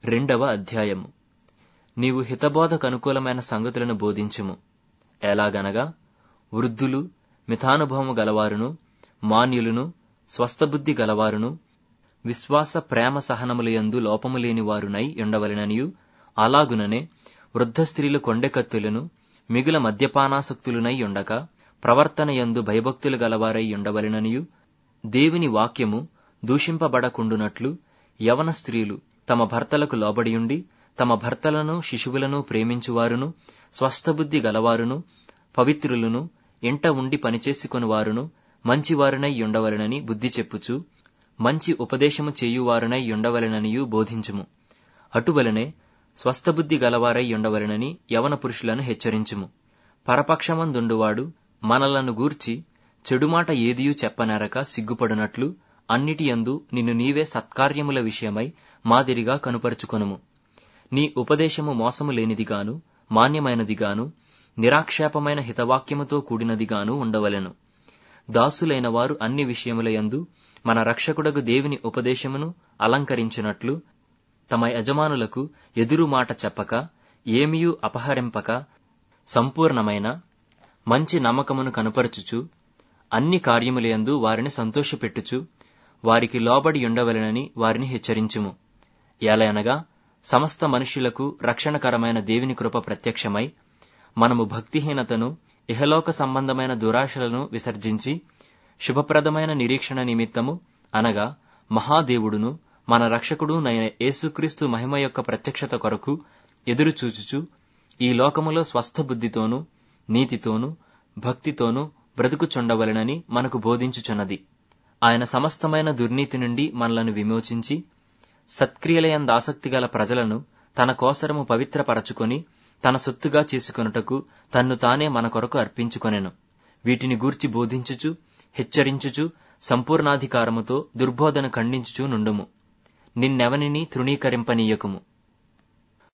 2వ అధ్యాయము. నీవు హితబోధకనుకూలమైన సంగతులను బోధించుము. ఎలాగనగా వృద్ధులు, మితానుభవము గలవారును, మాన్యులును, స్వస్థబుద్ధి గలవారును, విశ్వాస ప్రేమ సహనములయందు లోపము లేని వారునై ఉండవలెననియు, అలాగుననే వృద్ధ స్త్రీలు కొండెకత్తులను, మిగుల మద్యపానాసక్తులునై ఉండక ప్రవర్తనయందు భయభక్తులు గలవారై ఉండవలెననియు, దేవుని వాక్యము దూషింపబడకుండునట్లు యవన స్త్రీలు తమ భర్తలకు లోబడియుండి, తమ భర్తలను శిశువులను ప్రేమించువారును, స్వస్థబుద్ధి గలవారును, పవిత్రులను, ఇంట ఉండి పనిచేసుకొనివారును, మంచివారునై ఉండవలెనని బుద్ధి చెప్పుచు, మంచి ఉపదేశము చేయువారునై ఉండవలెననియు బోధించుము. అటువలనే స్వస్థబుద్ధి గలవారై ఉండవలెనని యవన పురుషులను హెచ్చరించుము. పరపక్షమందుండువాడు మనలను గూర్చి చెడుమాట ఏదియూ చెప్పనేరక సిగ్గుపడునట్లు అన్నిటియందు నిన్ను నీవే సత్కార్యముల విషయమై మాదిరిగా కనుపరుచుకొనుము. నీ ఉపదేశము మోసము లేనిదిగాను, మాన్యమైనదిగాను, నిరాక్షేపమైన హితవాక్యముతో కూడినదిగాను ఉండవలెను. దాసులైన వారు అన్ని విషయములయందు మన రక్షకుడగు దేవుని ఉపదేశమును అలంకరించినట్లు తమ యజమానులకు ఎదురు మాట చెప్పక, ఏమియూ అపహరింపక, సంపూర్ణమైన మంచి నమ్మకమును కనుపరచుచు, అన్ని కార్యములయందు వారిని సంతోషపెట్టుచు, వారికి లోబడి ఉండవలెనని వారిని హెచ్చరించుము. ఏలయనగా సమస్త మనుష్యులకు రక్షణకరమైన దేవుని కృప ప్రత్యక్షమై, మనము భక్తిహీనతను, ఇహలోక సంబంధమైన దురాశలను విసర్జించి, శుభప్రదమైన నిరీక్షణ నిమిత్తము, అనగా మహాదేవుడును మన రక్షకుడునైన యేసుక్రీస్తు మహిమ యొక్క ప్రత్యక్షత కొరకు ఎదురుచూచుచు, ఈ లోకములో స్వస్థ బుద్ధితోనూ, నీతితోనూ, భక్తితోనూ బ్రతుకుచుండవలెనని మనకు బోధించుచున్నది. ఆయన సమస్తమైన దుర్నీతి నుండి మనలను విమోచించి, సత్క్రియలయందాసక్తి గల ప్రజలను తన కోసరము పవిత్రపరచుకొని, తన సొత్తుగా చేసుకొనుటకు తన్ను తానే మన కొరకు అర్పించుకొనెను. వీటిని గూర్చి బోధించుచు, హెచ్చరించుచు, సంపూర్ణాధికారముతో దుర్బోధన ఖండించుచు నుండుము. నిన్నెవనిని తృణీకరింపనీయకుము.